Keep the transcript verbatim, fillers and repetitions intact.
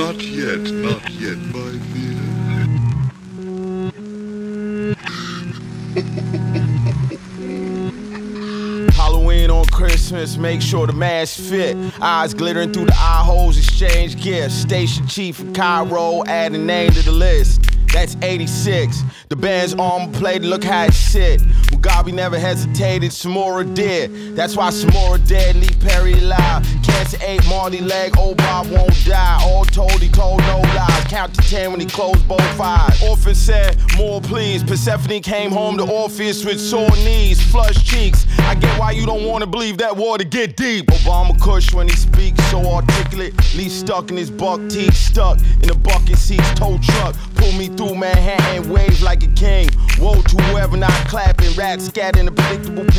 Not yet, not yet, my dear. Halloween on Christmas, make sure the mask fit. Eyes glittering through the eye holes, exchange gifts. Station chief in Cairo, add a name to the list. That's eighty-six. The band's armor plate, look how it sit. Mugabe never hesitated, Samora did. That's why Samora dead, Lee Perry alive. Cancer ate Marty leg, old Bob won't die. All told, he told no lies. Count to ten when he closed both eyes. Orphan said, more please. Persephone came home to Orpheus with sore knees, flushed cheeks. I get why you don't wanna believe that water get deep. Obama Kush when he speaks, so articulate. Lee stuck in his buck teeth, stuck in the bucket seats, tow truck. Pull me through Manhattan, wave like a king. Woe to whoever not clapping, rats scattered in a predictable